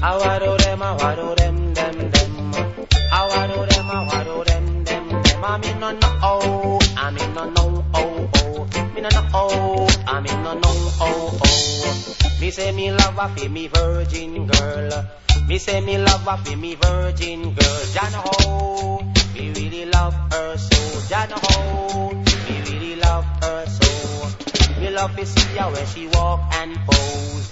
I want to them, them. I want to them. I mean no, oh. I mean no, oh. Me no, oh. I mean no, oh. Me say me love her for me virgin girl. Me say me love her for me virgin girl. Jah know how me really love her so. Jah know how me really love her so. Me love to see her when she walk and pose.